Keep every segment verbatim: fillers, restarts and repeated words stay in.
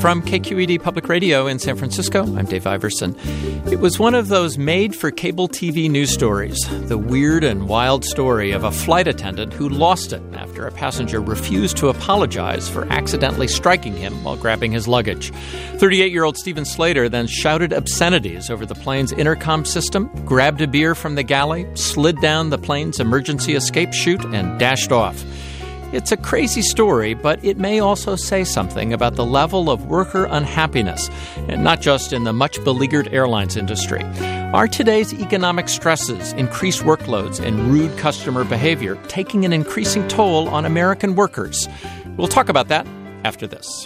From K Q E D Public Radio in San Francisco, I'm Dave Iverson. It was one of those made-for-cable T V news stories, the weird and wild story of a flight attendant who lost it after a passenger refused to apologize for accidentally striking him while grabbing his luggage. thirty-eight-year-old Stephen Slater then shouted obscenities over the plane's intercom system, grabbed a beer from the galley, slid down the plane's emergency escape chute, and dashed off. It's a crazy story, but it may also say something about the level of worker unhappiness, and not just in the much-beleaguered airlines industry. Are today's economic stresses, increased workloads, and rude customer behavior taking an increasing toll on American workers? We'll talk about that after this.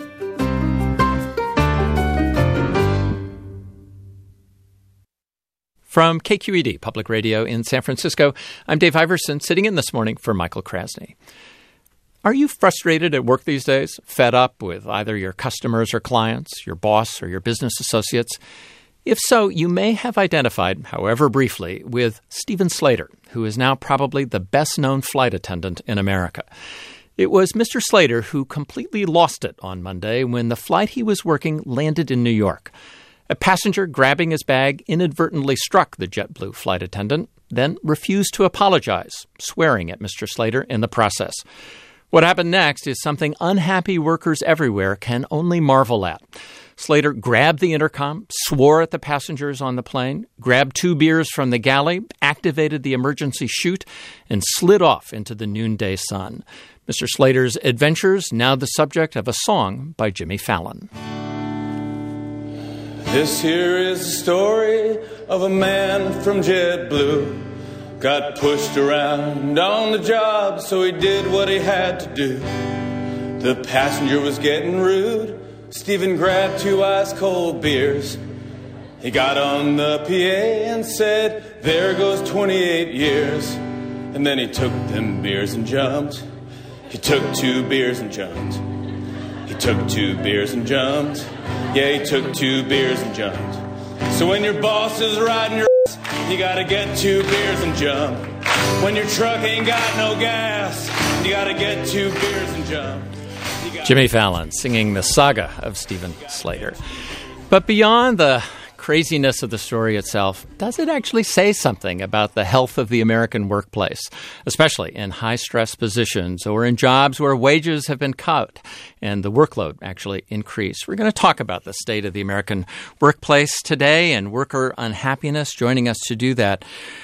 From K Q E D Public Radio in San Francisco, I'm Dave Iverson, sitting in this morning for Michael Krasny. Are you frustrated at work these days? Fed up with either your customers or clients, your boss or your business associates? If so, you may have identified, however briefly, with Stephen Slater, who is now probably the best-known flight attendant in America. It was Mister Slater who completely lost it on Monday when the flight he was working landed in New York. A passenger grabbing his bag inadvertently struck the JetBlue flight attendant, then refused to apologize, swearing at Mister Slater in the process. What happened next is something unhappy workers everywhere can only marvel at. Slater grabbed the intercom, swore at the passengers on the plane, grabbed two beers from the galley, activated the emergency chute, and slid off into the noonday sun. Mister Slater's adventures now the subject of a song by Jimmy Fallon. This here is the story of a man from JetBlue. Got pushed around on the job, so he did what he had to do. The passenger was getting rude. Stephen grabbed two ice-cold beers. He got on the P A and said, "There goes twenty-eight years." And then he took them beers and jumped. He took two beers and jumped. He took two beers and jumped. Yeah, he took two beers and jumped. So when your boss is riding your you gotta get two beers and jump. When your truck ain't got no gas, you gotta get two beers and jump. Jimmy Fallon singing the saga of Stephen Slater. But beyond the craziness of the story itself, does it actually say something about the health of the American workplace, especially in high-stress positions or in jobs where wages have been cut and the workload actually increased? We're going to talk about the state of the American workplace today and worker unhappiness. Joining us to do that,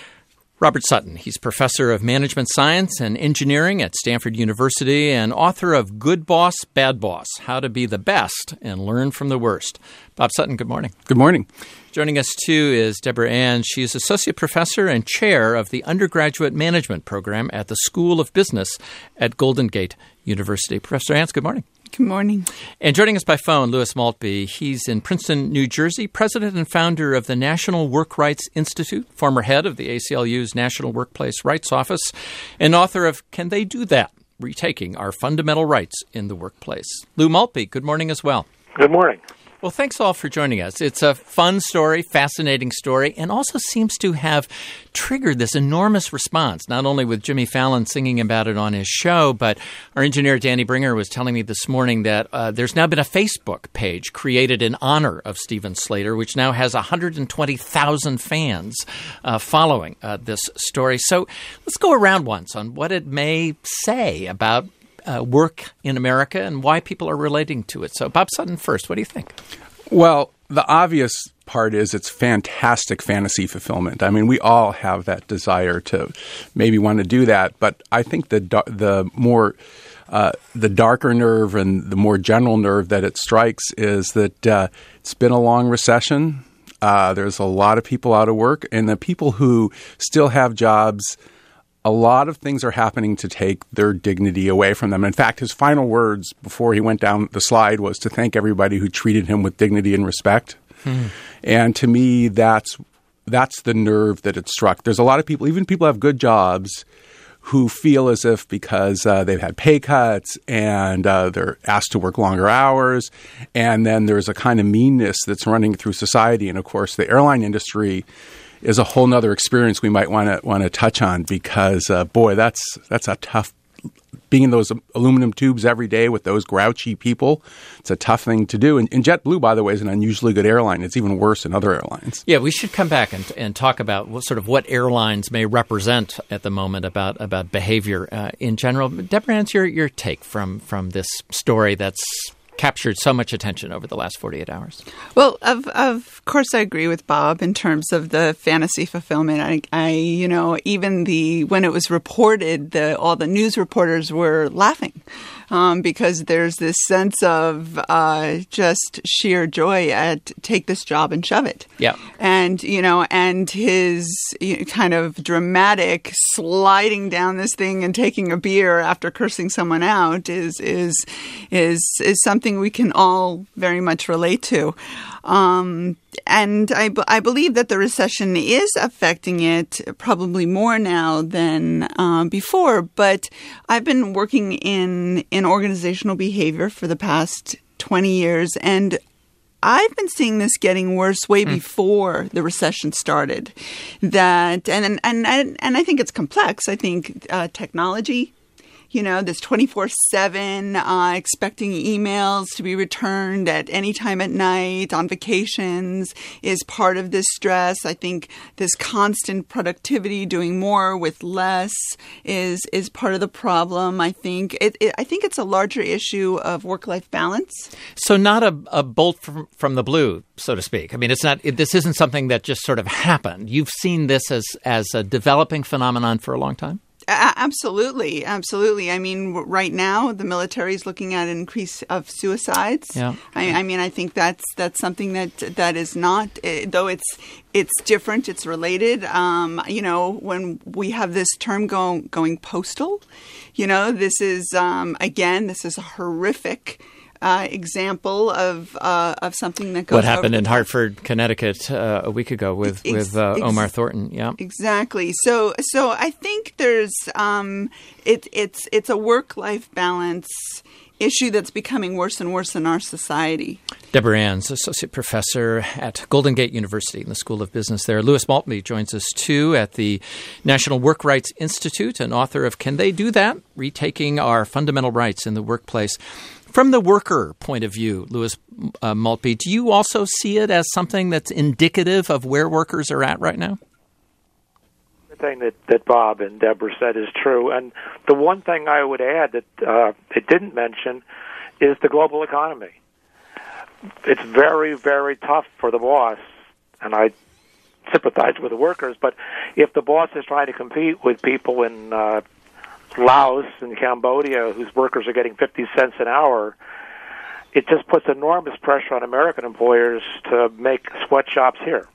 Robert Sutton. He's professor of management science and engineering at Stanford University and author of Good Boss, Bad Boss, How to Be the Best and Learn from the Worst. Bob Sutton, good morning. Good morning. Joining us, too, is Deborah Ann. She's associate professor and chair of the undergraduate management program at the School of Business at Golden Gate University. Professor Ann, good morning. Good morning. And joining us by phone, Louis Maltby. He's in Princeton, New Jersey, president and founder of the National Work Rights Institute, former head of the A C L U's National Workplace Rights Office, and author of Can They Do That? Retaking Our Fundamental Rights in the Workplace. Lou Maltby, good morning as well. Good morning. Well, thanks all for joining us. It's a fun story, fascinating story, and also seems to have triggered this enormous response, not only with Jimmy Fallon singing about it on his show, but our engineer Danny Bringer was telling me this morning that uh, there's now been a Facebook page created in honor of Stephen Slater, which now has one hundred twenty thousand fans uh, following uh, this story. So let's go around once on what it may say about Uh, work in America and why people are relating to it. So, Bob Sutton first, what do you think? Well, the obvious part is it's fantastic fantasy fulfillment. I mean, we all have that desire to maybe want to do that, but I think the the more uh, the darker nerve and the more general nerve that it strikes is that uh, it's been a long recession. Uh, there's a lot of people out of work, and the people who still have jobs, a lot of things are happening to take their dignity away from them. In fact, his final words before he went down the slide was to thank everybody who treated him with dignity and respect. Hmm. And to me, that's that's the nerve that it struck. There's a lot of people, even people who have good jobs, who feel as if because uh, they've had pay cuts and uh, they're asked to work longer hours, and then there's a kind of meanness that's running through society. And, of course, the airline industry is a whole nother experience we might want to want to touch on because, uh, boy, that's that's a tough being in those aluminum tubes every day with those grouchy people, it's a tough thing to do. And, and JetBlue, by the way, is an unusually good airline. It's even worse than other airlines. Yeah, we should come back and, and talk about what, sort of what airlines may represent at the moment about about behavior uh, in general. Deborah Ann, your your take from from this story that's captured so much attention over the last forty-eight hours. Well, of of course, I agree with Bob in terms of the fantasy fulfillment. I, I you know, even the when it was reported, the all the news reporters were laughing um, because there's this sense of uh, just sheer joy at take this job and shove it. Yeah, and you know, and his you know, kind of dramatic sliding down this thing and taking a beer after cursing someone out is is is is something we can all very much relate to. Um, and I, I believe that the recession is affecting it probably more now than uh, before. But I've been working in, in organizational behavior for the past twenty years, and I've been seeing this getting worse way mm. before the recession started. That and and and, and I think it's complex. I think uh, technology. You know, this twenty-four seven uh, expecting emails to be returned at any time at night on vacations is part of this stress. I think this constant productivity, doing more with less, is is part of the problem. I think it, it I think it's a larger issue of work-life balance. So not a, a bolt from, from the blue, so to speak. I mean, it's not. It, this isn't something that just sort of happened. You've seen this as as a developing phenomenon for a long time. Absolutely. Absolutely. I mean, right now, the military is looking at an increase of suicides. Yeah. I, I mean, I think that's that's something that that is not, though it's it's different, it's related. Um, you know, when we have this term going, going postal, you know, this is, um, again, this is a horrific Uh, example of uh, of something that goes. What happened over in the Hartford, Connecticut, uh, a week ago with ex- with uh, ex- Omar Thornton? Yeah, exactly. So so I think there's um, it it's it's a work life balance issue that's becoming worse and worse in our society. Deborah Ann's associate professor at Golden Gate University in the School of Business there. Louis Maltby joins us too at the National Work Rights Institute, and author of Can They Do That? Retaking Our Fundamental Rights in the Workplace. From the worker point of view, Louis uh, Maltby, do you also see it as something that's indicative of where workers are at right now? The thing that, that Bob and Deborah said is true. And the one thing I would add that uh, it didn't mention is the global economy. It's very, very tough for the boss, and I sympathize with the workers, but if the boss is trying to compete with people in uh, Laos and Cambodia whose workers are getting fifty cents an hour, it just puts enormous pressure on American employers to make sweatshops here.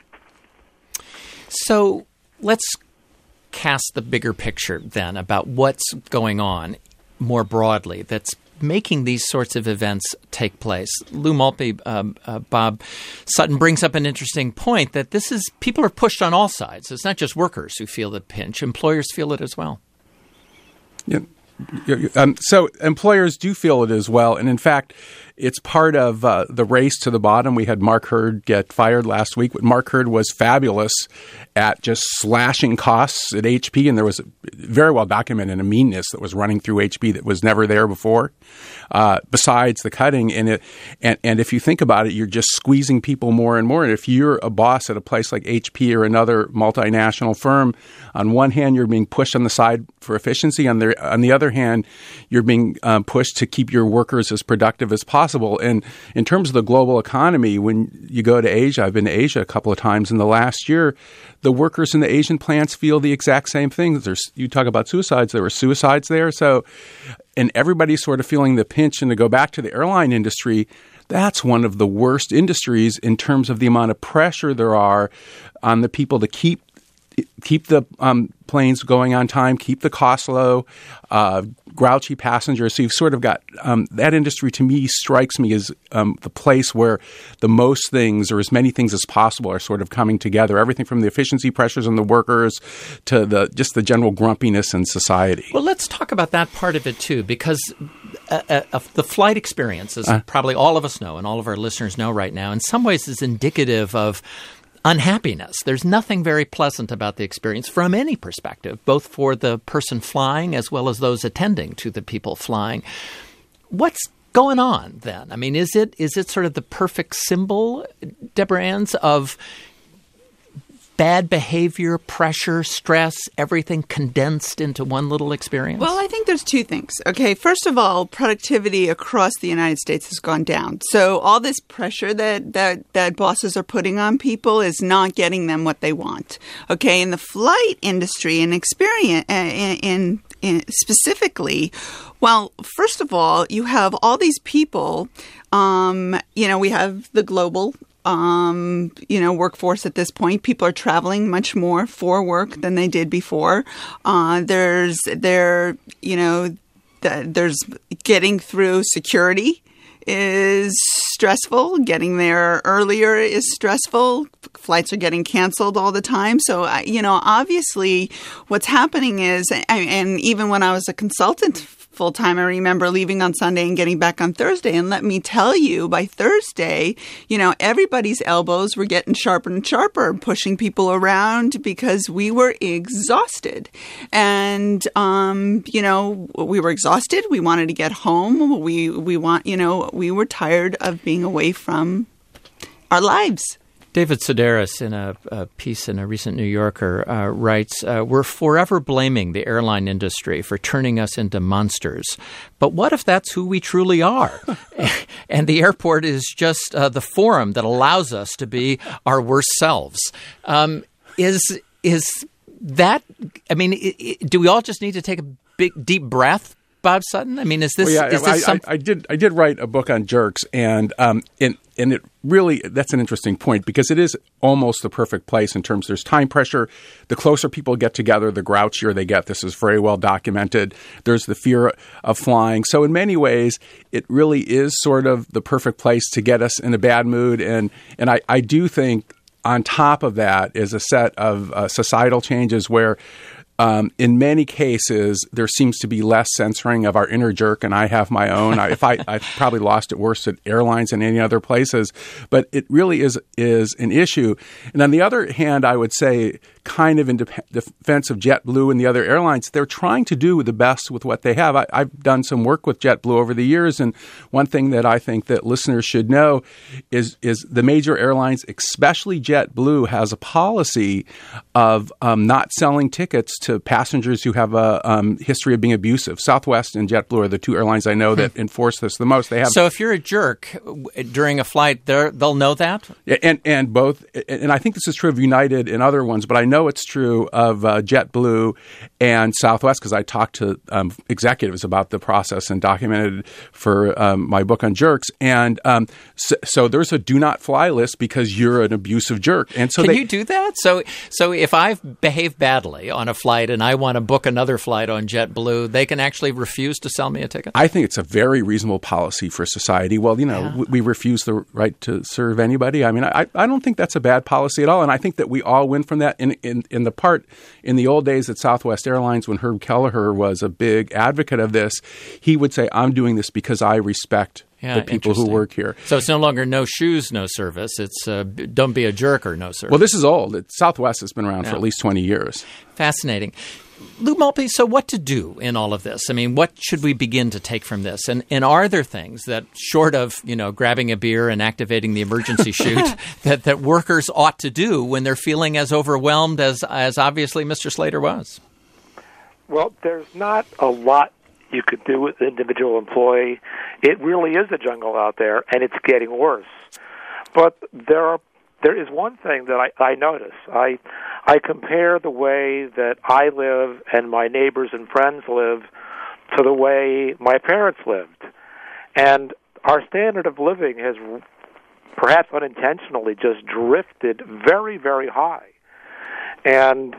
So let's cast the bigger picture then about what's going on more broadly that's making these sorts of events take place. Lou Maltby, um, uh, Bob Sutton brings up an interesting point that this is people are pushed on all sides. It's not just workers who feel the pinch. Employers feel it as well. Yeah. Um, so employers do feel it as well. And in fact, it's part of uh, the race to the bottom. We had Mark Hurd get fired last week. But Mark Hurd was fabulous at just slashing costs at H P. And there was a very well documented a meanness that was running through H P that was never there before, uh, besides the cutting. And, it, and, and if you think about it, you're just squeezing people more and more. And if you're a boss at a place like H P or another multinational firm, on one hand, you're being pushed on the side for efficiency. On the, on the other hand, you're being um, pushed to keep your workers as productive as possible. And in terms of the global economy, when you go to Asia, I've been to Asia a couple of times in the last year, the workers in the Asian plants feel the exact same thing. There's, you talk about suicides, there were suicides there. So, and everybody's sort of feeling the pinch. And to go back to the airline industry, that's one of the worst industries in terms of the amount of pressure there are on the people to keep keep the um, planes going on time, keep the costs low, uh, grouchy passengers. So you've sort of got um, that industry to me strikes me as um, the place where the most things or as many things as possible are sort of coming together. Everything from the efficiency pressures on the workers to the just the general grumpiness in society. Well, let's talk about that part of it too, because uh, uh, the flight experience, as uh, probably all of us know and all of our listeners know right now, in some ways is indicative of unhappiness. There's nothing very pleasant about the experience from any perspective, both for the person flying as well as those attending to the people flying. What's going on then? I mean, is it is it sort of the perfect symbol, Deborah Enns, of bad behavior, pressure, stress, everything condensed into one little experience? Well, I think there's two things. Okay, first of all, productivity across the United States has gone down. So all this pressure that, that, that bosses are putting on people is not getting them what they want. Okay, in the flight industry and experience, in, in, in specifically, well, first of all, you have all these people, um, you know, we have the global Um, you know, workforce at this point. People are traveling much more for work than they did before. Uh, there's, there, you know, th- there's getting through security is stressful. Getting there earlier is stressful. Flights are getting canceled all the time. So, you know, obviously what's happening is, and even when I was a consultant full time, I remember leaving on Sunday and getting back on Thursday. And let me tell you, by Thursday, you know, everybody's elbows were getting sharper and sharper, pushing people around because we were exhausted. And, um, you know, we were exhausted. We wanted to get home. We, we want, you know, we were tired of being away from our lives. David Sedaris, in a, a piece in a recent New Yorker, uh, writes, uh, we're forever blaming the airline industry for turning us into monsters. But what if that's who we truly are? And the airport is just uh, the forum that allows us to be our worst selves. Um, is is that, I mean, it, it, do we all just need to take a big, deep breath, Bob Sutton? I mean, is this, well, yeah, is this I, some... I, I did I did write a book on jerks, and um, in And it really, that's an interesting point because it is almost the perfect place in terms there's time pressure. The closer people get together, the grouchier they get. This is very well documented. There's the fear of flying. So in many ways, it really is sort of the perfect place to get us in a bad mood. And, and I, I do think on top of that is a set of uh, societal changes where Um, in many cases, there seems to be less censoring of our inner jerk, and I have my own. I, if I, I've probably lost it worse at airlines than any other places, but it really is is an issue. And on the other hand, I would say, kind of in de- defense of JetBlue and the other airlines, they're trying to do the best with what they have. I, I've done some work with JetBlue over the years, and one thing that I think that listeners should know is is the major airlines, especially JetBlue, has a policy of um, not selling tickets to to passengers who have a um, history of being abusive. Southwest and JetBlue are the two airlines I know that enforce this the most. They have. So if you're a jerk during a flight, they'll know that? And and both, and I think this is true of United and other ones, but I know it's true of uh, JetBlue and Southwest because I talked to um, executives about the process and documented for um, my book on jerks. And um, so, so there's a do not fly list because you're an abusive jerk. And so Can they, you do that? So so if I've behaved badly on a flight and I want to book another flight on JetBlue, they can actually refuse to sell me a ticket? I think it's a very reasonable policy for society. Well, you know, yeah. we, we refuse the right to serve anybody. I mean, I, I don't think that's a bad policy at all. And I think that we all win from that. In, in, in the part, in the old days at Southwest Airlines, when Herb Kelleher was a big advocate of this, he would say, I'm doing this because I respect Yeah, the people who work here. So it's no longer no shoes, no service. It's uh, don't be a jerk or no service. Well, this is old. It, Southwest has been around yeah. for at least twenty years. Fascinating. Lou Maltby, so what to do in all of this? I mean, what should we begin to take from this? And and are there things that, short of, you know, grabbing a beer and activating the emergency chute, that, that workers ought to do when they're feeling as overwhelmed as, as obviously Mister Slater was? Well, there's not a lot you could do with an individual employee. It really is a jungle out there, and it's getting worse. But there are there is one thing that I, I notice. I I compare the way that I live and my neighbors and friends live to the way my parents lived. And our standard of living has perhaps unintentionally just drifted very, very high. And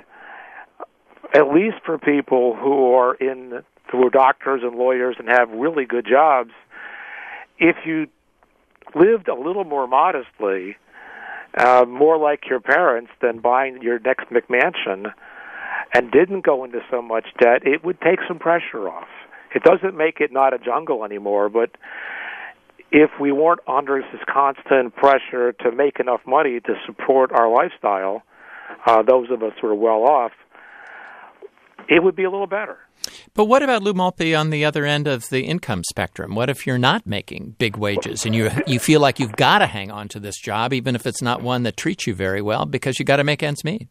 at least for people who are in who are doctors and lawyers and have really good jobs, if you lived a little more modestly, uh, more like your parents than buying your next McMansion, and didn't go into so much debt, it would take some pressure off. It doesn't make it not a jungle anymore, but if we weren't under this constant pressure to make enough money to support our lifestyle, uh, those of us who are well off, it would be a little better. But what about Lou Maltby on the other end of the income spectrum? What if you're not making big wages and you you feel like you've got to hang on to this job, even if it's not one that treats you very well, because you got to make ends meet?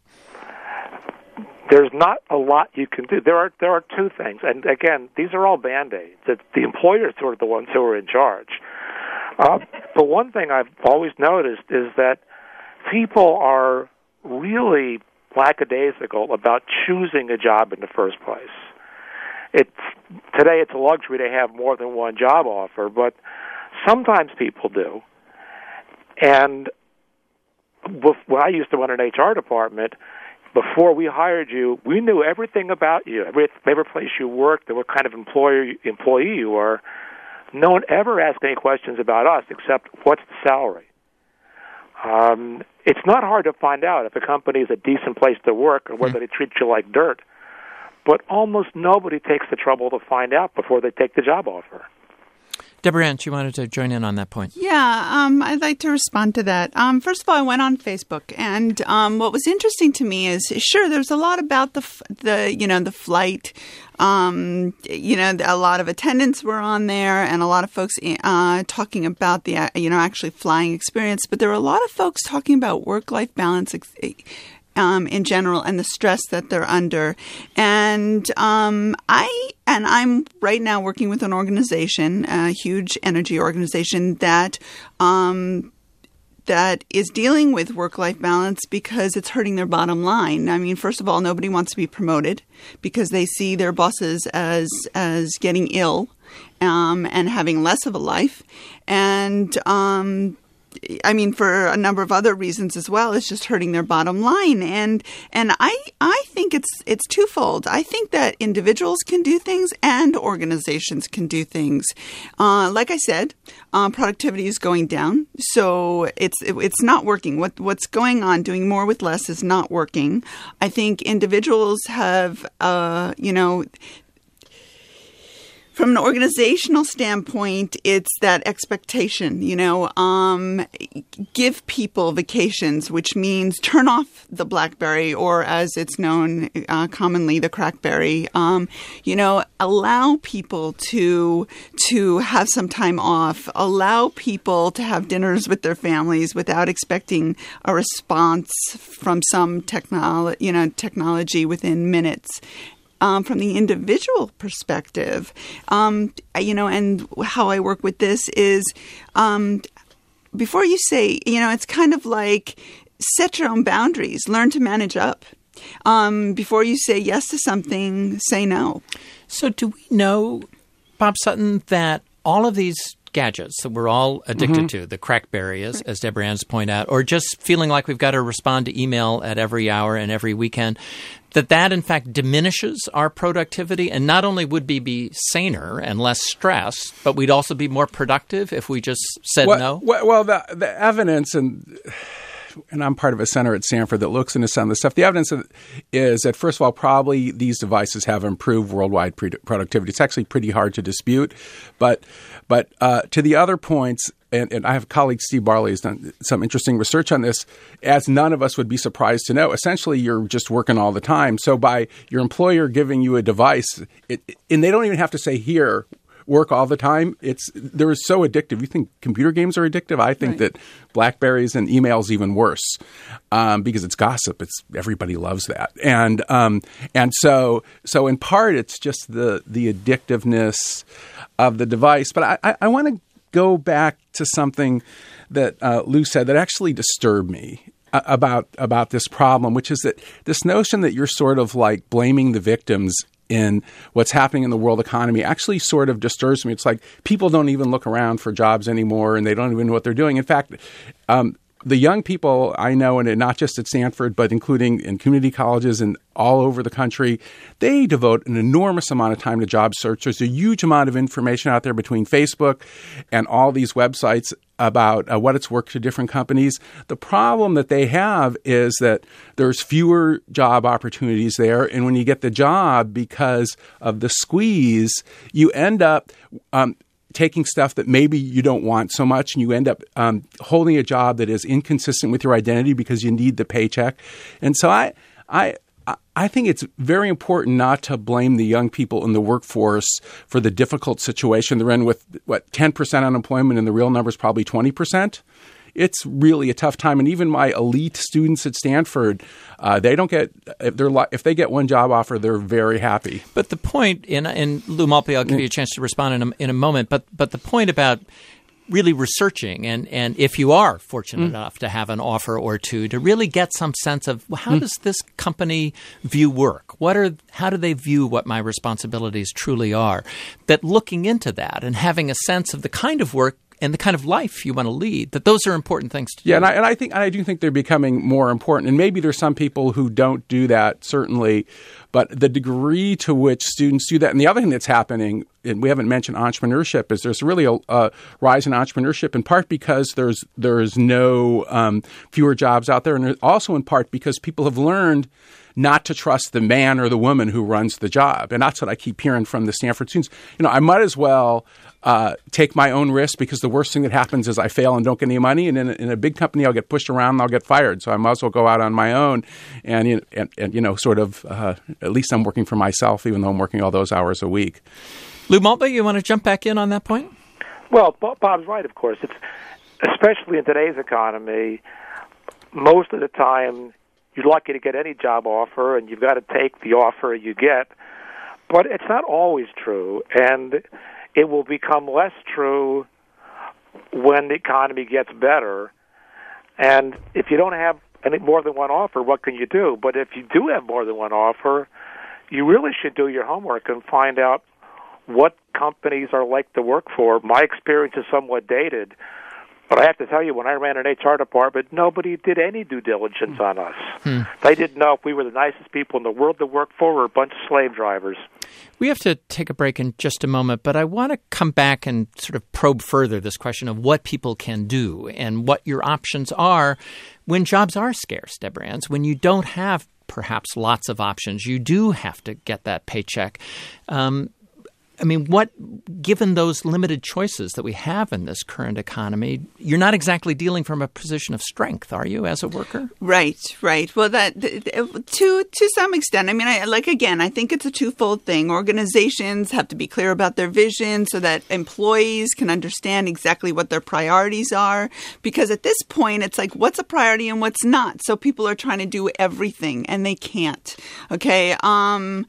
There's not a lot you can do. There are there are two things, and again, these are all Band-Aids. The, the employers are the ones who are in charge. Uh, but one thing I've always noticed is that people are really lackadaisical about choosing a job in the first place. It's today it's a luxury to have more than one job offer, but sometimes people do. And when I used to run an H R department, before we hired you, we knew everything about you, every, every place you worked, and what kind of employer employee you were. No one ever asked any questions about us except what's the salary. Um, it's not hard to find out if a company is a decent place to work or whether mm. they treat you like dirt. But almost nobody takes the trouble to find out before they take the job offer. Deborah Ant, you wanted to join in on that point. Yeah, um, I'd like to respond to that. Um, first of all, I went on Facebook, and um, what was interesting to me is, sure, there's a lot about the the you know the flight. Um, you know, a lot of attendants were on there, and a lot of folks uh, talking about the you know actually flying experience. But there were a lot of folks talking about work-life balance. Ex- Um, in general, and the stress that they're under. And um, I and I'm right now working with an organization, a huge energy organization that um, that is dealing with work-life balance because it's hurting their bottom line. I mean, first of all, nobody wants to be promoted because they see their bosses as as getting ill um, and having less of a life. And um I mean, for a number of other reasons as well, it's just hurting their bottom line. And and I I think it's it's twofold. I think that individuals can do things and organizations can do things. Uh, like I said, uh, productivity is going down, so it's it, it's not working. What what's going on? Doing more with less is not working. I think individuals have, uh, you know. From an organizational standpoint, it's that expectation, you know, um, give people vacations, which means turn off the BlackBerry, or as it's known uh, commonly, the Crackberry. Um, you know, allow people to to have some time off. Allow people to have dinners with their families without expecting a response from some technolo- you know, technology within minutes. Um, from the individual perspective, um, you know, and how I work with this is um, before you say, you know, it's kind of like set your own boundaries, learn to manage up. Um, before you say yes to something, say no. So do we know, Bob Sutton, that all of these gadgets that we're all addicted mm-hmm. to, the Crackberry, as, as Deborah Ann's point out, or just feeling like we've got to respond to email at every hour and every weekend, that that in fact diminishes our productivity, and not only would we be saner and less stressed, but we'd also be more productive if we just said well, no? Well, well the, the evidence, and and I'm part of a center at Stanford that looks into some of this stuff. The evidence is that, first of all, probably these devices have improved worldwide pre- productivity. It's actually pretty hard to dispute. But but uh, to the other points, and, and I have a colleague, Steve Barley, has done some interesting research on this, as none of us would be surprised to know. Essentially, you're just working all the time. So by your employer giving you a device, it, and they don't even have to say, here, work all the time. It's they're so addictive. You think computer games are addictive? I think right. that BlackBerries and emails even worse um, because it's gossip. It's everybody loves that, and um, and so so in part it's just the the addictiveness of the device. But I, I, I want to go back to something that uh, Lou said that actually disturbed me about about this problem, which is that this notion that you're sort of like blaming the victims in what's happening in the world economy actually sort of disturbs me. It's like people don't even look around for jobs anymore, and they don't even know what they're doing. In fact, um, the young people I know, and not just at Stanford, but including in community colleges and all over the country, they devote an enormous amount of time to job search. There's a huge amount of information out there between Facebook and all these websites about uh, what it's worked to different companies. The problem that they have is that there's fewer job opportunities there. And when you get the job, because of the squeeze, you end up um, taking stuff that maybe you don't want so much, and you end up um, holding a job that is inconsistent with your identity because you need the paycheck. And so I, I, I think it's very important not to blame the young people in the workforce for the difficult situation they're in with, what, ten percent unemployment, and the real number is probably twenty percent. It's really a tough time. And even my elite students at Stanford, uh, they don't get if they're if they get one job offer, they're very happy. But the point, in and Lou Maltby, I'll give you a chance to respond in a, in a moment. But but the point about really researching, and, and if you are fortunate mm. enough to have an offer or two, to really get some sense of, well, how mm. does this company view work? What are how do they view what my responsibilities truly are? That looking into that and having a sense of the kind of work and the kind of life you want to lead, that those are important things to do. Yeah, and I, and I think and I do think they're becoming more important. And maybe there's some people who don't do that, certainly, but the degree to which students do that. And the other thing that's happening, and we haven't mentioned entrepreneurship, is there's really a, a rise in entrepreneurship, in part because there's there's no um, fewer jobs out there, and also in part because people have learned not to trust the man or the woman who runs the job. And that's what I keep hearing from the Stanford students. You know, I might as well uh, take my own risk, because the worst thing that happens is I fail and don't get any money. And in a, in a big company, I'll get pushed around and I'll get fired. So I might as well go out on my own and, you know, and, and you know, sort of, uh, at least I'm working for myself, even though I'm working all those hours a week. Lou Maltby, you want to jump back in on that point? Well, Bob's right, of course. It's especially in today's economy, most of the time, you're lucky to get any job offer, and you've got to take the offer you get. But it's not always true, and it will become less true when the economy gets better. And if you don't have any more than one offer, what can you do? But if you do have more than one offer, you really should do your homework and find out what companies are like to work for. My experience is somewhat dated, but I have to tell you, when I ran an H R department, nobody did any due diligence on us. Hmm. They didn't know if we were the nicest people in the world to work for or a bunch of slave drivers. We have to take a break in just a moment, but I want to come back and sort of probe further this question of what people can do and what your options are when jobs are scarce, Deborah Enns, when you don't have perhaps lots of options. You do have to get that paycheck. Um I mean, what, given those limited choices that we have in this current economy, you're not exactly dealing from a position of strength, are you, as a worker? Right, right. Well, that to to some extent. I mean, I, like again, I think it's a twofold thing. Organizations have to be clear about their vision so that employees can understand exactly what their priorities are. Because at this point, it's like, what's a priority and what's not? So people are trying to do everything, and they can't. Okay. Um.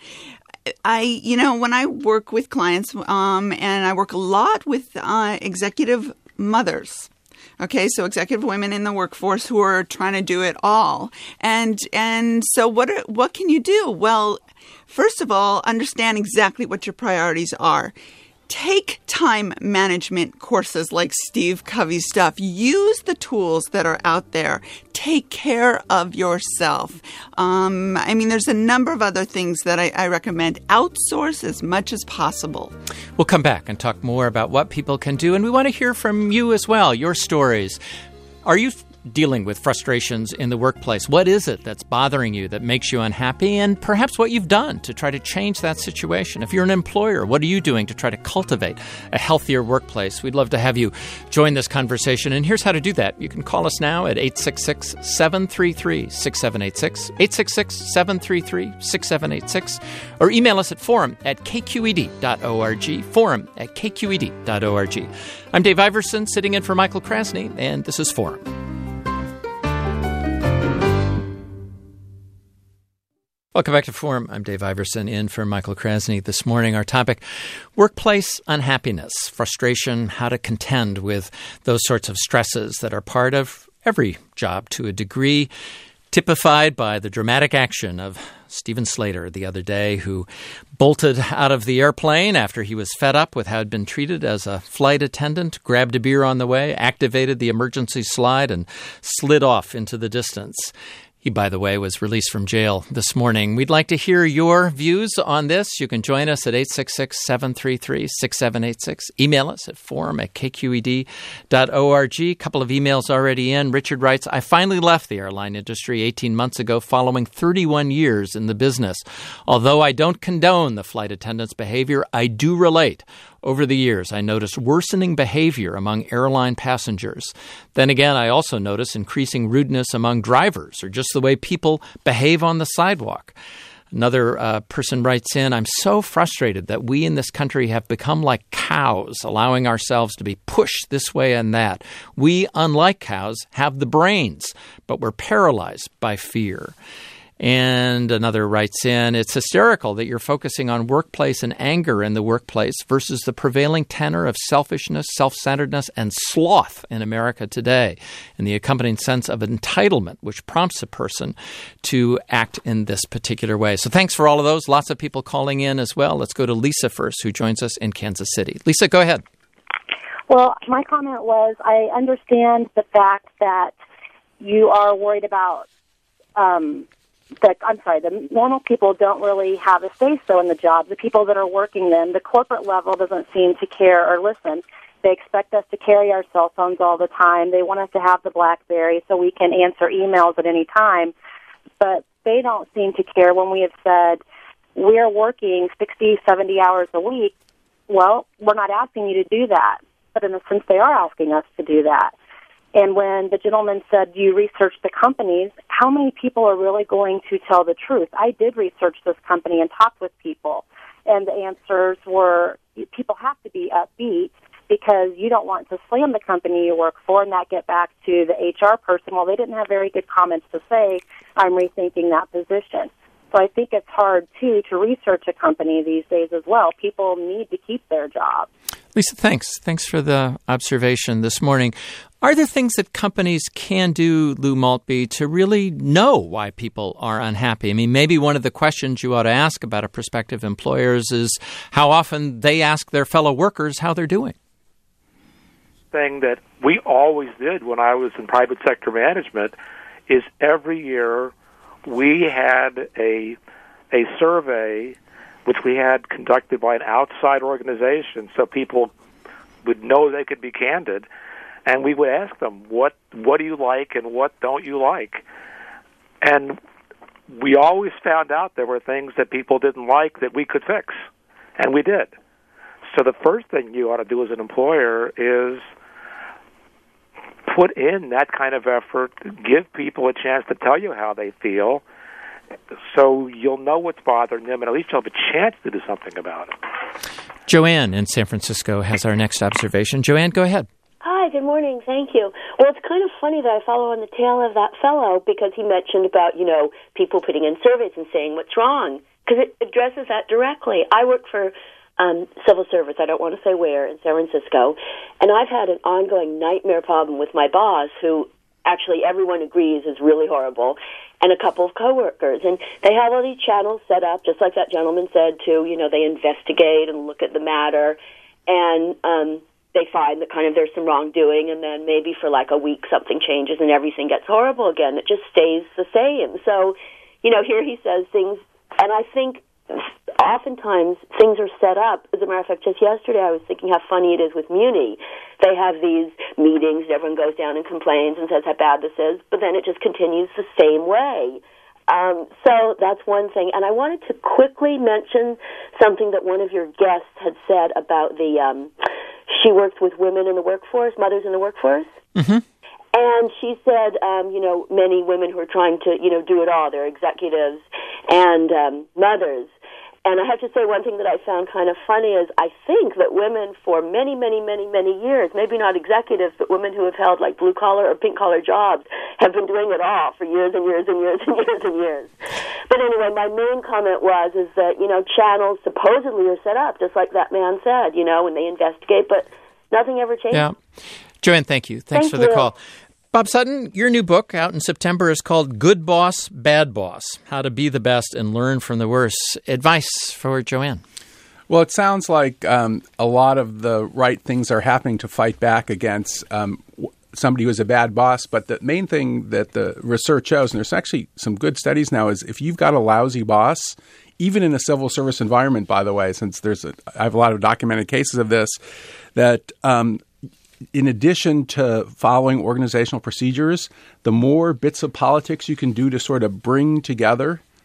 I, you know, when I work with clients, um, and I work a lot with uh, executive mothers. Okay, so executive women in the workforce who are trying to do it all, and and so what? Are, what can you do? Well, first of all, understand exactly what your priorities are. Take time management courses like Steve Covey's stuff. Use the tools that are out there. Take care of yourself. Um, I mean, there's a number of other things that I, I recommend. Outsource as much as possible. We'll come back and talk more about what people can do, and we want to hear from you as well, your stories. Are you dealing with frustrations in the workplace? What is it that's bothering you that makes you unhappy, and perhaps what you've done to try to change that situation? If you're an employer, what are you doing to try to cultivate a healthier workplace? We'd love to have you join this conversation, and here's how to do that. You can call us now at eight six six, seven three three, six seven eight six, eight six six, seven three three, six seven eight six, or email us at forum at k q e d dot org, forum at k q e d dot org. I'm Dave Iverson, sitting in for Michael Krasny, and this is Forum. Welcome back to Forum. I'm Dave Iverson, in for Michael Krasny. This morning, our topic, workplace unhappiness, frustration, how to contend with those sorts of stresses that are part of every job to a degree, typified by the dramatic action of Steven Slater the other day, who bolted out of the airplane after he was fed up with how he'd been treated as a flight attendant, grabbed a beer on the way, activated the emergency slide, and slid off into the distance. He, by the way, was released from jail this morning. We'd like to hear your views on this. You can join us at eight six six, seven three three, six seven eight six. Email us at forum at k q e d dot org. A couple of emails already in. Richard writes, I finally left the airline industry eighteen months ago following thirty-one years in the business. Although I don't condone the flight attendant's behavior, I do relate. Over the years, I noticed worsening behavior among airline passengers. Then again, I also notice increasing rudeness among drivers or just the way people behave on the sidewalk. Another uh, person writes in, I'm so frustrated that we in this country have become like cows, allowing ourselves to be pushed this way and that. We, unlike cows, have the brains, but we're paralyzed by fear. And another writes in, it's hysterical that you're focusing on workplace and anger in the workplace versus the prevailing tenor of selfishness, self-centeredness, and sloth in America today, and the accompanying sense of entitlement, which prompts a person to act in this particular way. So thanks for all of those. Lots of people calling in as well. Let's go to Lisa first, who joins us in Kansas City. Lisa, go ahead. Well, my comment was, I understand the fact that you are worried about um, The, I'm sorry, the normal people don't really have a say-so in the job. The people that are working them, the corporate level doesn't seem to care or listen. They expect us to carry our cell phones all the time. They want us to have the BlackBerry so we can answer emails at any time. But they don't seem to care when we have said, we're working sixty, seventy hours a week. Well, we're not asking you to do that. But in a sense, they are asking us to do that. And when the gentleman said, you research the companies, how many people are really going to tell the truth? I did research this company and talk with people, and the answers were people have to be upbeat because you don't want to slam the company you work for and not get back to the H R person. Well, they didn't have very good comments to say. I'm rethinking that position. So I think it's hard, too, to research a company these days as well. People need to keep their job. Lisa, thanks. Thanks for the observation this morning. Are there things that companies can do, Lou Maltby, to really know why people are unhappy? I mean, maybe one of the questions you ought to ask about a prospective employers is how often they ask their fellow workers how they're doing. Thing that we always did when I was in private sector management is every year we had a a survey which we had conducted by an outside organization so people would know they could be candid. And we would ask them, what what do you like and what don't you like? And we always found out there were things that people didn't like that we could fix. And we did. So the first thing you ought to do as an employer is put in that kind of effort, give people a chance to tell you how they feel, so you'll know what's bothering them, and at least you'll have a chance to do something about it. Joanne in San Francisco has our next observation. Joanne, go ahead. Hi, good morning. Thank you. Well, it's kind of funny that I follow on the tail of that fellow because he mentioned about, you know, people putting in surveys and saying what's wrong, because it addresses that directly. I work for um, civil service, I don't want to say where, in San Francisco, and I've had an ongoing nightmare problem with my boss, who actually everyone agrees is really horrible, and a couple of coworkers. And they have all these channels set up, just like that gentleman said, too. You know, they investigate and look at the matter, and um, they find that kind of there's some wrongdoing, and then maybe for like a week something changes and everything gets horrible again. It just stays the same. So, you know, here he says things, and I think oftentimes things are set up. As a matter of fact, just yesterday I was thinking how funny it is with Muni. They have these meetings, everyone goes down and complains and says how bad this is, but then it just continues the same way. Um, so that's one thing. And I wanted to quickly mention something that one of your guests had said about the, um, she works with women in the workforce, mothers in the workforce. Mm-hmm. And she said, um, you know, many women who are trying to, you know, do it all. They're executives and um, mothers. And I have to say one thing that I found kind of funny is I think that women for many, many, many, many years, maybe not executives, but women who have held like blue-collar or pink-collar jobs have been doing it all for years and years and years and years and years. But anyway, my main comment was is that, you know, channels supposedly are set up, just like that man said, you know, when they investigate, but nothing ever changes. Yeah. Joanne, thank you. Thanks Thank for the you. call. Bob Sutton, your new book out in September is called Good Boss, Bad Boss, How to Be the Best and Learn from the Worst. Advice for Joanne? Well, it sounds like um, a lot of the right things are happening to fight back against um, somebody who's a bad boss. But the main thing that the research shows, and there's actually some good studies now, is if you've got a lousy boss, even in a civil service environment, by the way, since there's a, I have a lot of documented cases of this, that um, in addition to following organizational procedures, the more bits of politics you can do to sort of bring together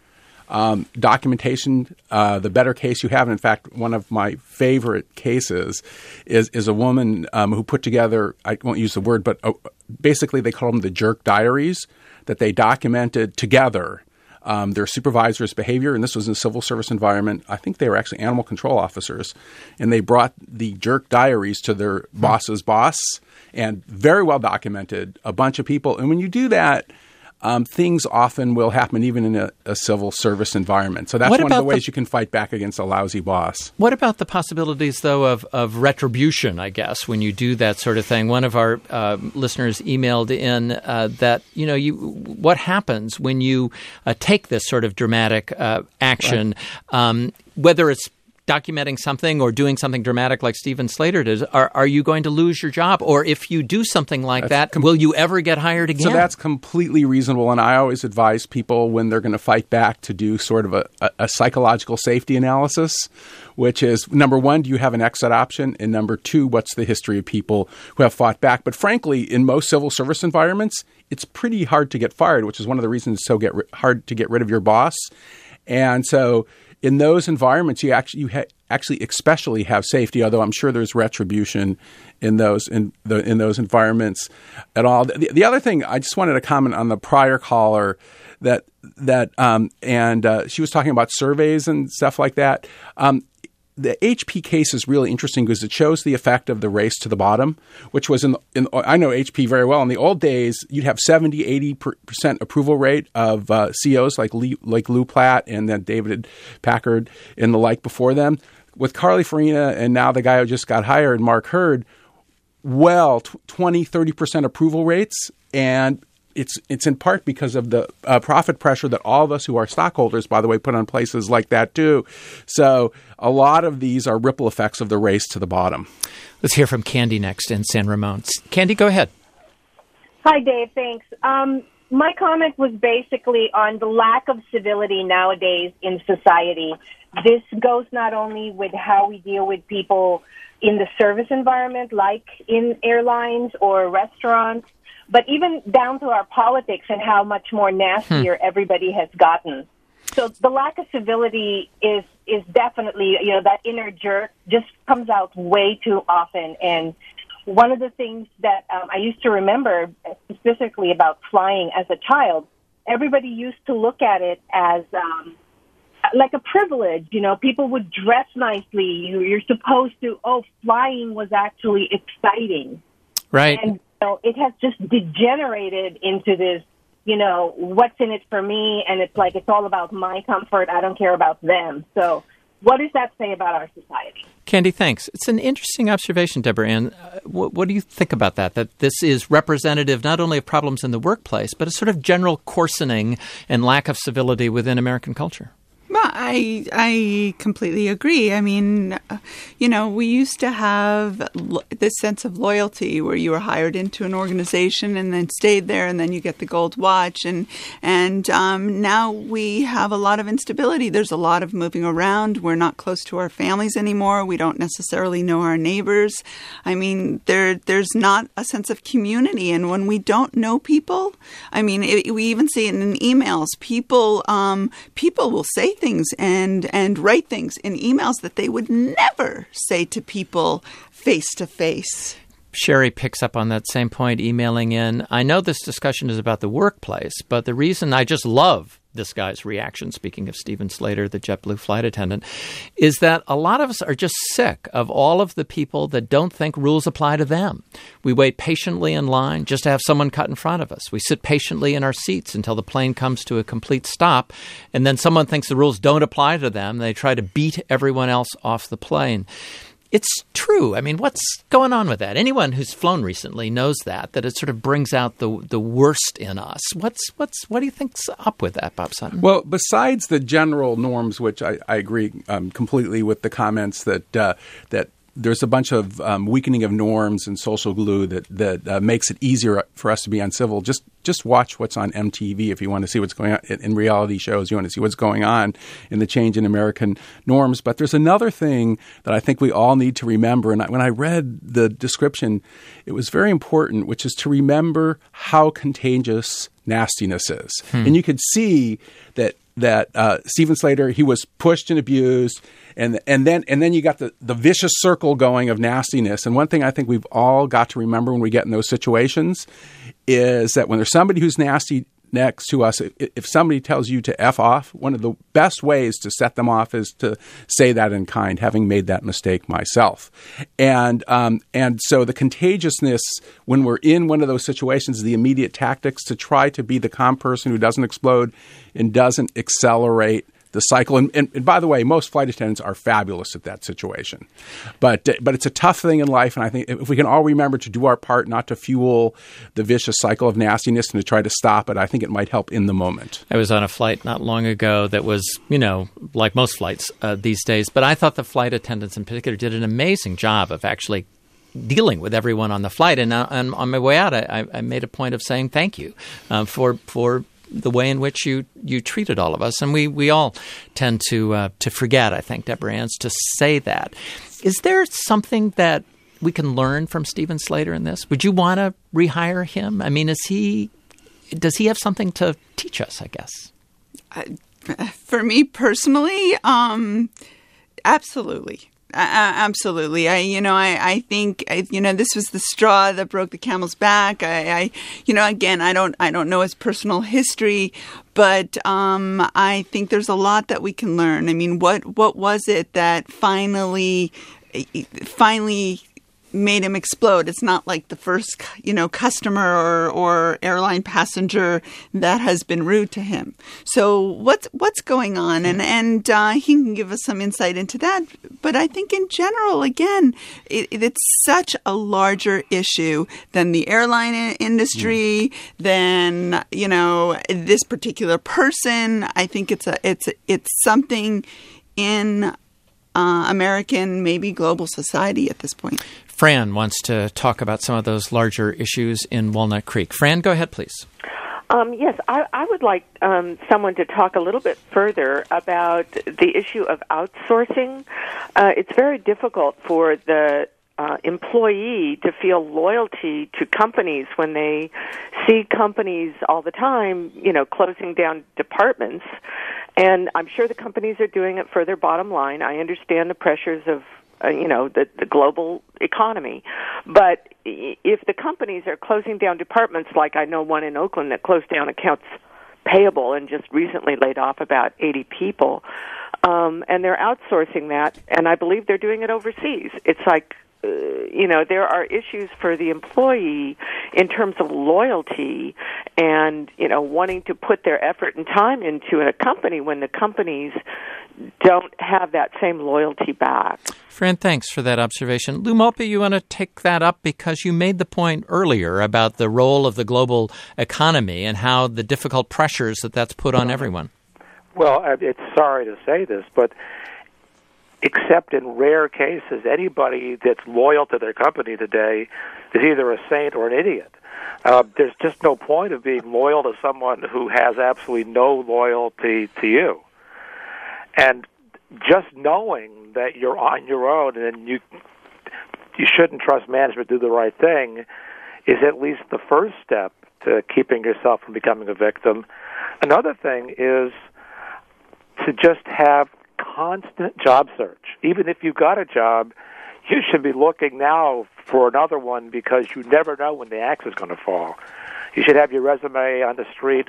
Um, documentation, uh, the better case you have. And in fact, one of my favorite cases is is a woman um, who put together, I won't use the word, but uh, basically they call them the jerk diaries, that they documented together um, their supervisor's behavior. And this was in a civil service environment. I think they were actually animal control officers. And they brought the jerk diaries to their mm-hmm. boss's boss, and very well documented, a bunch of people. And when you do that, Um, things often will happen even in a, a civil service environment. So that's what one of the ways the, you can fight back against a lousy boss. What about the possibilities, though, of, of retribution, I guess, when you do that sort of thing? One of our uh, listeners emailed in uh, that, you know, you what happens when you uh, take this sort of dramatic uh, action, right. um, whether it's documenting something or doing something dramatic like Stephen Slater did, are, are you going to lose your job? Or if you do something like that's that, com- will you ever get hired again? So that's completely reasonable. And I always advise people when they're going to fight back to do sort of a, a, a psychological safety analysis, which is, number one, do you have an exit option? And number two, what's the history of people who have fought back? But frankly, in most civil service environments, it's pretty hard to get fired, which is one of the reasons it's so get ri- hard to get rid of your boss. And so in those environments, you actually you ha- actually especially have safety. Although I'm sure there's retribution in those in the in those environments at all. The, the other thing I just wanted to comment on the prior caller that that um, and uh, she was talking about surveys and stuff like that. Um, The H P case is really interesting because it shows the effect of the race to the bottom, which was in, the, in I know H P very well. In the old days, you'd have seventy, eighty percent approval rate of uh, C Os like Lee, like Lou Platt and then David Packard and the like before them. With Carly Fiorina and now the guy who just got hired, Mark Hurd, well, twenty, thirty percent approval rates. And It's it's in part because of the uh, profit pressure that all of us who are stockholders, by the way, put on places like that too. So a lot of these are ripple effects of the race to the bottom. Let's hear from Candy next in San Ramon. Candy, go ahead. Hi, Dave. Thanks. Um, my comment was basically on the lack of civility nowadays in society. This goes not only with how we deal with people in the service environment, like in airlines or restaurants, but even down to our politics and how much more nastier hmm. everybody has gotten. So the lack of civility is is definitely, you know, that inner jerk just comes out way too often. And one of the things that um, I used to remember specifically about flying as a child, everybody used to look at it as um, like a privilege. You know, people would dress nicely. You, you're supposed to, oh, flying was actually exciting. Right. And So it has just degenerated into this, you know, what's in it for me, and it's like it's all about my comfort. I don't care about them. So what does that say about our society? Candy, thanks. It's an interesting observation, Deborah Ann. Uh, what, what do you think about that, that this is representative not only of problems in the workplace, but a sort of general coarsening and lack of civility within American culture? Well, I I completely agree. I mean, you know, we used to have lo- this sense of loyalty where you were hired into an organization and then stayed there, and then you get the gold watch. And and um, now we have a lot of instability. There's a lot of moving around. We're not close to our families anymore. We don't necessarily know our neighbors. I mean, there there's not a sense of community. And when we don't know people, I mean, it, we even see it in emails. People um, people will say things and and write things in emails that they would never say to people face to face. Sherry picks up on that same point, emailing in. I know this discussion is about the workplace, but the reason I just love this guy's reaction, speaking of Stephen Slater, the JetBlue flight attendant, is that a lot of us are just sick of all of the people that don't think rules apply to them. We wait patiently in line just to have someone cut in front of us. We sit patiently in our seats until the plane comes to a complete stop, and then someone thinks the rules don't apply to them. They try to beat everyone else off the plane. It's true. I mean, what's going on with that? Anyone who's flown recently knows that, that it sort of brings out the the worst in us. What's what's what do you think's up with that, Bob Sutton? Well, besides the general norms, which I, I agree um, completely with the comments that uh, that there's a bunch of um, weakening of norms and social glue that that uh, makes it easier for us to be uncivil. Just just watch what's on M T V if you want to see what's going on in reality shows. You want to see what's going on in the change in American norms. But there's another thing that I think we all need to remember. And I, when I read the description, it was very important, which is to remember how contagious nastiness is. Hmm. And you could see that that uh, Stephen Slater, he was pushed and abused, and and then and then you got the, the vicious circle going of nastiness. And one thing I think we've all got to remember when we get in those situations is that when there's somebody who's nasty next to us, if somebody tells you to F off, one of the best ways to set them off is to say that in kind, having made that mistake myself. And um, and so the contagiousness when we're in one of those situations, the immediate tactics to try to be the calm person who doesn't explode and doesn't accelerate the cycle. And, and, and by the way, most flight attendants are fabulous at that situation. But but it's a tough thing in life, and I think if we can all remember to do our part not to fuel the vicious cycle of nastiness and to try to stop it, I think it might help in the moment. I was on a flight not long ago that was, you know, like most flights uh, these days, but I thought the flight attendants in particular did an amazing job of actually dealing with everyone on the flight. And, uh, and on my way out, I, I made a point of saying thank you uh, for for the way in which you, you treated all of us. And we, we all tend to uh, to forget, I think, Deborah Anns, to say that. Is there something that we can learn from Stephen Slater in this? Would you want to rehire him? I mean, is he does he have something to teach us, I guess? Uh, for me personally, um, absolutely. Uh, absolutely. I, you know, I, I think, I, you know, this was the straw that broke the camel's back. I, I, you know, again, I don't, I don't know his personal history, but um, I think there's a lot that we can learn. I mean, what, what was it that finally, finally made him explode? It's not like the first, you know, customer or, or airline passenger that has been rude to him. So what's what's going on? And and uh, he can give us some insight into that. But I think in general, again, it, it's such a larger issue than the airline industry, mm. than, you know, this particular person. I think it's a it's it's something in uh, American, maybe global society at this point. Fran wants to talk about some of those larger issues in Walnut Creek. Fran, go ahead, please. Um, yes, I, I would like um, someone to talk a little bit further about the issue of outsourcing. Uh, it's very difficult for the uh, employee to feel loyalty to companies when they see companies all the time, you know, closing down departments. And I'm sure the companies are doing it for their bottom line. I understand the pressures of Uh, you know, the, the global economy. But if the companies are closing down departments, like I know one in Oakland that closed down accounts payable and just recently laid off about eighty people, um, and they're outsourcing that, and I believe they're doing it overseas. It's like, uh, you know, there are issues for the employee in terms of loyalty and, you know, wanting to put their effort and time into a company when the companies don't have that same loyalty back. Fran, thanks for that observation. Lou Maltby, you want to take that up because you made the point earlier about the role of the global economy and how the difficult pressures that that's put on everyone. Well, it's sorry to say this, but except in rare cases, anybody that's loyal to their company today is either a saint or an idiot. Uh, there's just no point of being loyal to someone who has absolutely no loyalty to you. And just knowing that you're on your own and you you shouldn't trust management to do the right thing is at least the first step to keeping yourself from becoming a victim. Another thing is to just have constant job search. Even if you've got a job, you should be looking now for another one because you never know when the axe is going to fall. You should have your resume on the street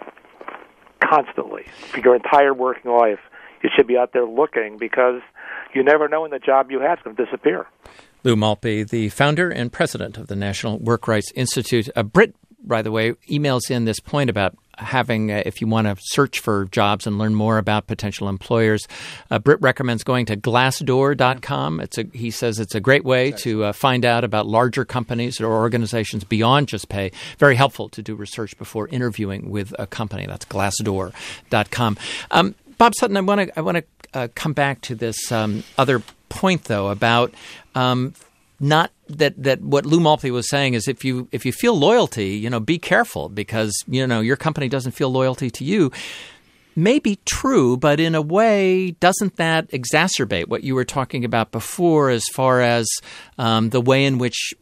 constantly for your entire working life. You should be out there looking because you never know when the job you have is going to disappear. Lou Maltby, the founder and president of the National Work Rights Institute. Uh, Britt, by the way, emails in this point about having, uh, if you want to search for jobs and learn more about potential employers, uh, Britt recommends going to glassdoor dot com. It's a, he says it's a great way to uh, find out about larger companies or organizations beyond just pay. Very helpful to do research before interviewing with a company. That's glassdoor dot com. Um, Bob Sutton, I want to I want to uh, come back to this um, other point though about um, not that, that what Lou Maltby was saying is if you if you feel loyalty, you know, be careful because you know your company doesn't feel loyalty to you. May be true, but in a way, doesn't that exacerbate what you were talking about before as far as um, the way in which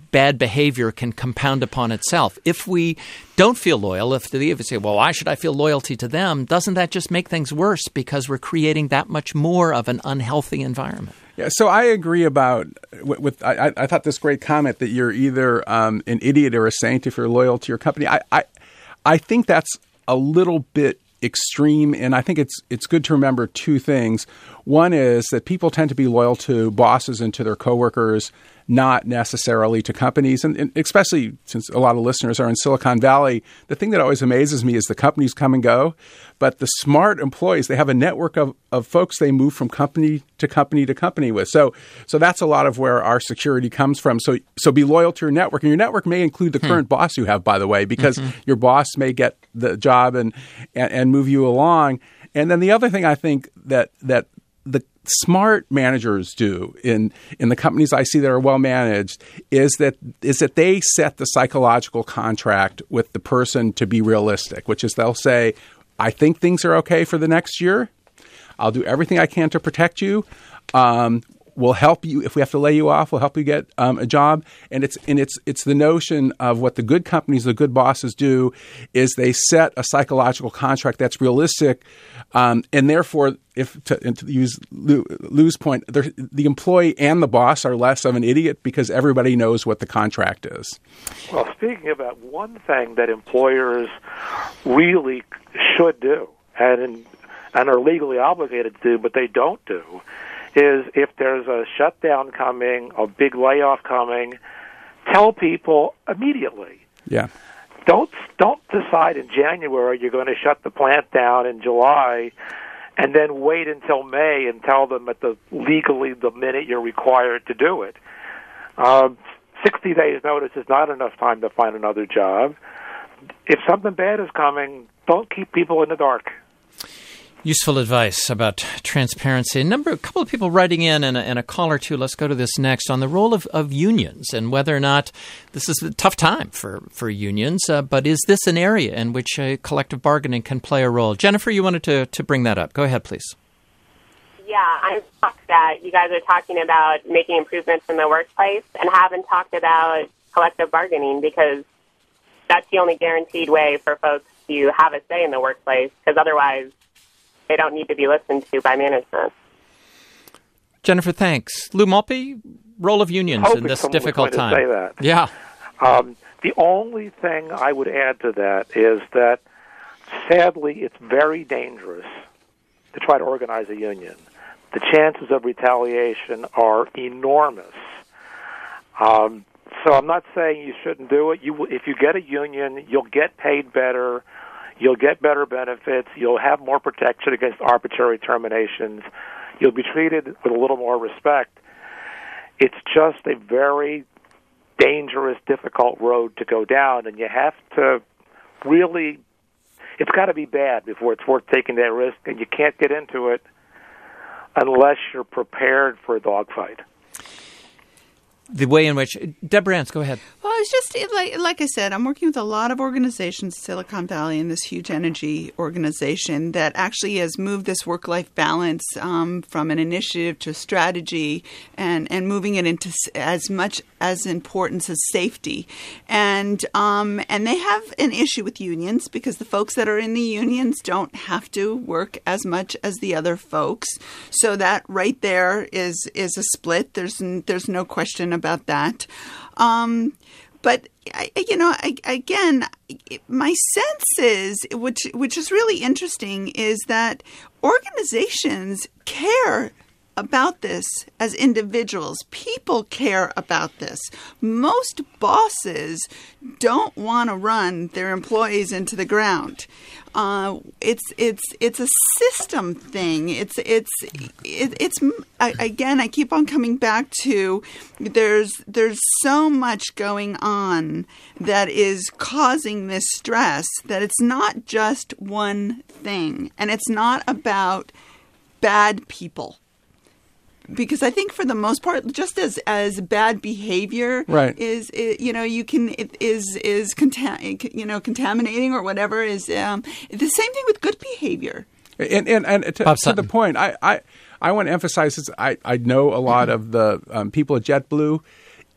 bad behavior can compound upon itself. If we don't feel loyal, if the if we say, well, why should I feel loyalty to them? Doesn't that just make things worse because we're creating that much more of an unhealthy environment? Yeah, so I agree about with, with I, I thought this great comment that you're either um, an idiot or a saint if you're loyal to your company. I, I I think that's a little bit extreme, and I think it's it's good to remember two things. One is that people tend to be loyal to bosses and to their coworkers, not necessarily to companies. And, and especially since a lot of listeners are in Silicon Valley, the thing that always amazes me is the companies come and go, but the smart employees, they have a network of, of folks they move from company to company to company with. So so that's a lot of where our security comes from. So so be loyal to your network. And your network may include the hmm. current boss you have, by the way, because mm-hmm. your boss may get the job and, and, and move you along. And then the other thing I think that that the smart managers do in in the companies I see that are well managed is that is that they set the psychological contract with the person to be realistic, which is they'll say, I think things are okay for the next year. I'll do everything I can to protect you. Um, we'll help you if we have to lay you off. We'll help you get um, a job. And it's and it's it's the notion of what the good companies, the good bosses do, is they set a psychological contract that's realistic, um, and therefore, if to, and to use Lou's point, the employee and the boss are less of an idiot because everybody knows what the contract is. Well, speaking about one thing that employers really should do and in, and are legally obligated to do, but they don't do, is if there's a shutdown coming, a big layoff coming, tell people immediately. Yeah. Don't don't decide in January you're going to shut the plant down in July and then wait until May and tell them at the legally the minute you're required to do it. Um, sixty days notice is not enough time to find another job. If something bad is coming, don't keep people in the dark. Useful advice about transparency. A number, a couple of people writing in and a, and a call or two. Let's go to this next on the role of, of unions and whether or not this is a tough time for, for unions. Uh, but is this an area in which uh, collective bargaining can play a role? Jennifer, you wanted to, to bring that up. Go ahead, please. Yeah, I'm shocked that you guys are talking about making improvements in the workplace and haven't talked about collective bargaining because that's the only guaranteed way for folks to have a say in the workplace because otherwise they don't need to be listened to by management. Jennifer, thanks. Lou Maltby, role of unions in this difficult time. Say that. Yeah. Um, the only thing I would add to that is that, sadly, it's very dangerous to try to organize a union. The chances of retaliation are enormous. Um, so I'm not saying you shouldn't do it. You, if you get a union, you'll get paid better. You'll get better benefits. You'll have more protection against arbitrary terminations. You'll be treated with a little more respect. It's just a very dangerous, difficult road to go down, and you have to really, it's got to be bad before it's worth taking that risk, and you can't get into it unless you're prepared for a dogfight. The way in which – Deborah Ants, go ahead. Well, it's just like like I said, I'm working with a lot of organizations, Silicon Valley and this huge energy organization that actually has moved this work-life balance um, from an initiative to a strategy and, and moving it into as much as importance as safety. And um, and they have an issue with unions because the folks that are in the unions don't have to work as much as the other folks. So that right there is is a split. There's there's no question about that. Um, but, you know, I, again, my sense is, which which is really interesting, is that organizations care about this as individuals. People care about this. Most bosses don't want to run their employees into the ground. Uh, it's it's it's a system thing. It's it's it, it's I, again. I keep on coming back to there's there's so much going on that is causing this stress that it's not just one thing, and it's not about bad people. Because I think for the most part, just as, as bad behavior right. is, is, you know, you can it is is contam- you know contaminating or whatever is um, the same thing with good behavior. And and, and to, to the point, I, I, I want to emphasize this. I, I know a lot of the um, people at JetBlue.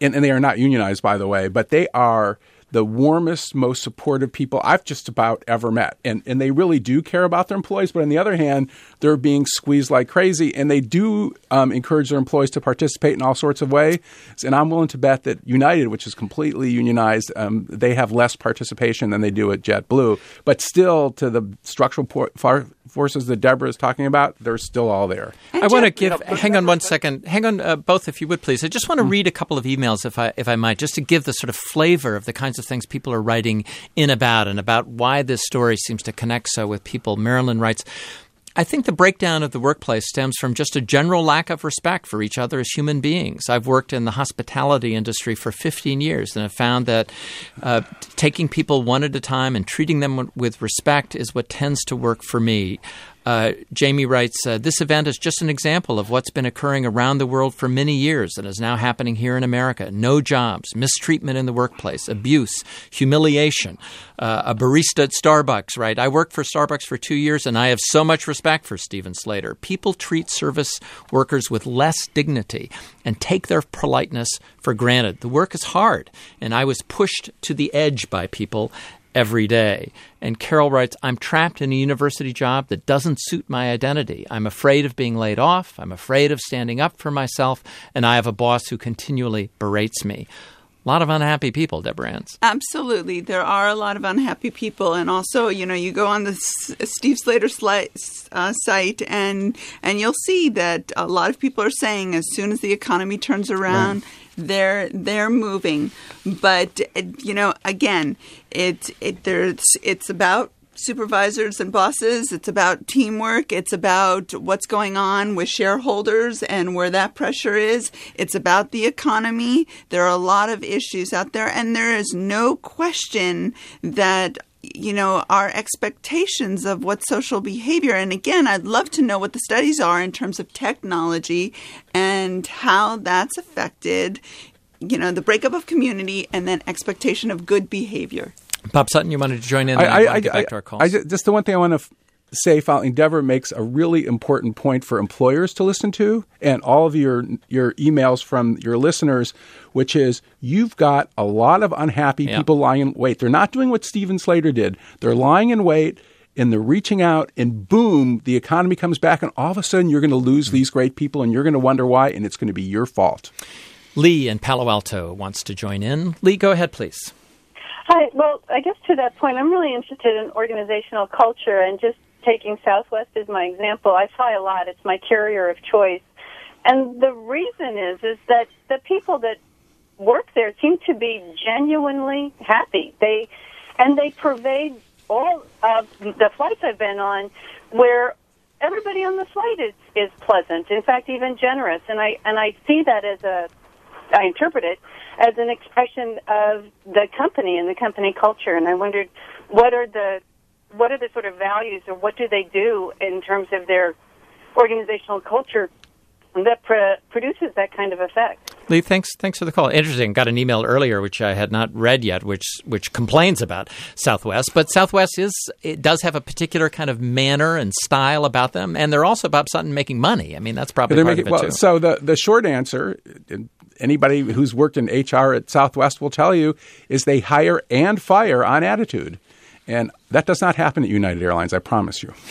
and, and they are not unionized, by the way, but they are the warmest, most supportive people I've just about ever met. And and they really do care about their employees. But on the other hand, they're being squeezed like crazy. And they do um, encourage their employees to participate in all sorts of ways. And I'm willing to bet that United, which is completely unionized, um, they have less participation than they do at JetBlue. But still, to the structural por- far- forces that Deborah is talking about, they're still all there. I want to give – hang on one second. Hang on, uh, both, if you would, please. I just want to read a couple of emails, if I if I might, just to give the sort of flavor of the kinds of things people are writing in about and about why this story seems to connect so with people. Marilyn writes, I think the breakdown of the workplace stems from just a general lack of respect for each other as human beings. I've worked in the hospitality industry for fifteen years and have found that uh, taking people one at a time and treating them with respect is what tends to work for me. Uh, Jamie writes, uh, this event is just an example of what's been occurring around the world for many years and is now happening here in America. No jobs, mistreatment in the workplace, abuse, humiliation. Uh, a barista at Starbucks, right? I worked for Starbucks for two years and I have so much respect for Stephen Slater. People treat service workers with less dignity and take their politeness for granted. The work is hard and I was pushed to the edge by people every day. And Carol writes, I'm trapped in a university job that doesn't suit my identity. I'm afraid of being laid off. I'm afraid of standing up for myself. And I have a boss who continually berates me. A lot of unhappy people, Deborah Anns. Absolutely. There are a lot of unhappy people. And also, you know, you go on the S- Steve Slater sli- uh, site and and you'll see that a lot of people are saying as soon as the economy turns around, right. They're they're moving, but you know, again, it it there's it's about supervisors and bosses. It's about teamwork. It's about what's going on with shareholders and where that pressure is. It's about the economy. There are a lot of issues out there, and there is no question that, you know, our expectations of what social behavior. And again, I'd love to know what the studies are in terms of technology and how that's affected, you know, the breakup of community and then expectation of good behavior. Bob Sutton, you wanted to join in? I, and I, I, I, get back to our calls. I, I, just the one thing I want to f- say, following Deborah makes a really important point for employers to listen to, and all of your your emails from your listeners, which is you've got a lot of unhappy yeah. people lying in wait. They're not doing what Stephen Slater did. They're lying in wait, and they're reaching out, and boom, the economy comes back, and all of a sudden you're going to lose mm-hmm. these great people, and you're going to wonder why, and it's going to be your fault. Lee in Palo Alto wants to join in. Lee, go ahead, please. Hi. Well, I guess to that point, I'm really interested in organizational culture, and just taking Southwest as my example, I fly a lot. It's my carrier of choice. And the reason is is that the people that work there seem to be genuinely happy. They and they pervade all of the flights I've been on where everybody on the flight is, is pleasant, in fact, even generous. And I and I see that as a I interpret it as an expression of the company and the company culture. And I wondered, what are the what are the sort of values, or what do they do in terms of their organizational culture that pr- produces that kind of effect? Lee, thanks thanks for the call. Interesting. Got an email earlier, which I had not read yet, which which complains about Southwest. But Southwest is it does have a particular kind of manner and style about them, and they're also, Bob Sutton, making money. I mean, that's probably part making, of it, well, too. So the, the short answer, anybody who's worked in H R at Southwest will tell you, is they hire and fire on attitude. And that does not happen at United Airlines, I promise you.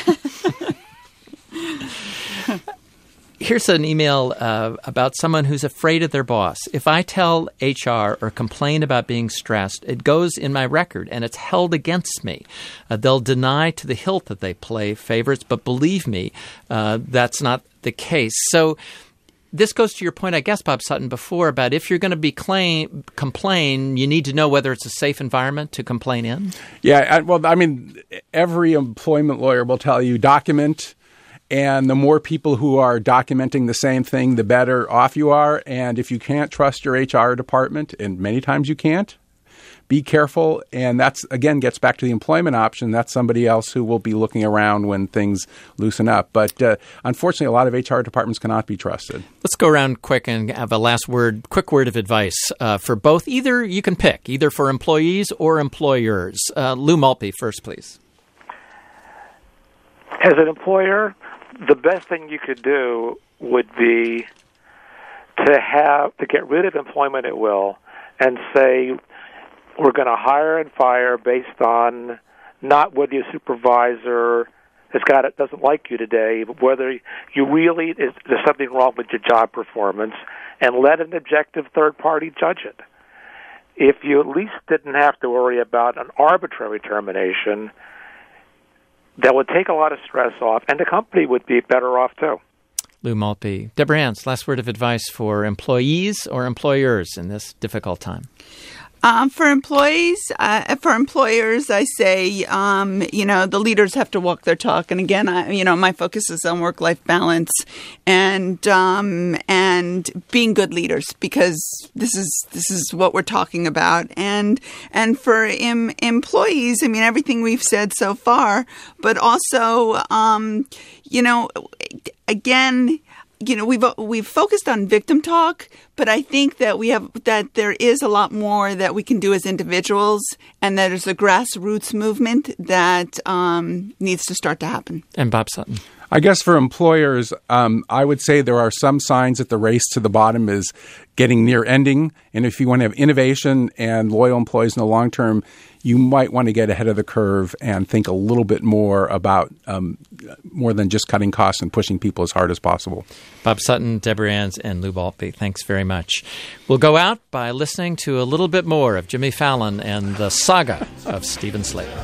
Here's an email uh, about someone who's afraid of their boss. If I tell H R or complain about being stressed, it goes in my record and it's held against me. Uh, they'll deny to the hilt that they play favorites, but believe me, uh, that's not the case. So this goes to your point, I guess, Bob Sutton, before about if you're going to be claim, complain, you need to know whether it's a safe environment to complain in. Yeah, I, well, I mean, every employment lawyer will tell you document. And the more people who are documenting the same thing, the better off you are. And if you can't trust your H R department, and many times you can't, be careful. And that's, again, gets back to the employment option. That's somebody else who will be looking around when things loosen up. But uh, unfortunately, a lot of H R departments cannot be trusted. Let's go around quick and have a last word, quick word of advice uh, for both. Either you can pick, either for employees or employers. Uh, Lou Maltby first, please. As an employer, the best thing you could do would be to have to get rid of employment at will and say we're going to hire and fire based on not whether your supervisor has got it doesn't like you today, but whether you really is there's something wrong with your job performance, and let an objective third party judge it. If you at least didn't have to worry about an arbitrary termination, that would take a lot of stress off, and the company would be better off too. Lou Maltby. Deborah Anns, last word of advice for employees or employers in this difficult time. Um, for employees, uh, for employers, I say, um, you know, the leaders have to walk their talk. And again, I, you know, my focus is on work-life balance and um, and being good leaders, because this is this is what we're talking about. And and for em- employees, I mean, everything we've said so far, but also, um, you know, again. You know, we've we've focused on victim talk, but I think that we have that there is a lot more that we can do as individuals, and that there's a grassroots movement that um, needs to start to happen. And Bob Sutton. I guess for employers, um, I would say there are some signs that the race to the bottom is getting near ending. And if you want to have innovation and loyal employees in the long term, you might want to get ahead of the curve and think a little bit more about um, more than just cutting costs and pushing people as hard as possible. Bob Sutton, Deborah Anns, and Lou Maltby, thanks very much. We'll go out by listening to a little bit more of Jimmy Fallon and the saga of Stephen Slater.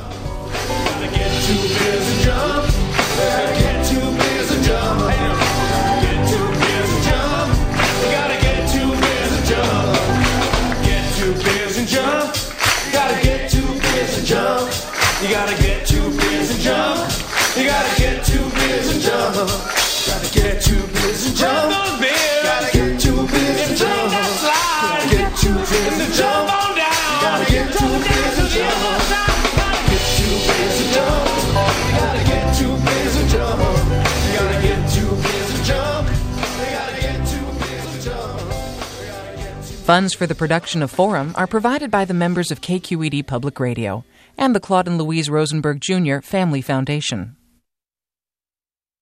You gotta get too busy and jump. You gotta get too busy and jump. Gotta get too busy and jump. Gotta get too busy and jump. Gotta get too busy and jump. Gotta get too busy and jump. Get too busy and jump. Gotta get too busy and jump. Gotta get too busy and jump. Gotta get too busy and jump. Funds for the production of Forum are provided by the members of K Q E D Public Radio and the Claude and Louise Rosenberg Junior Family Foundation.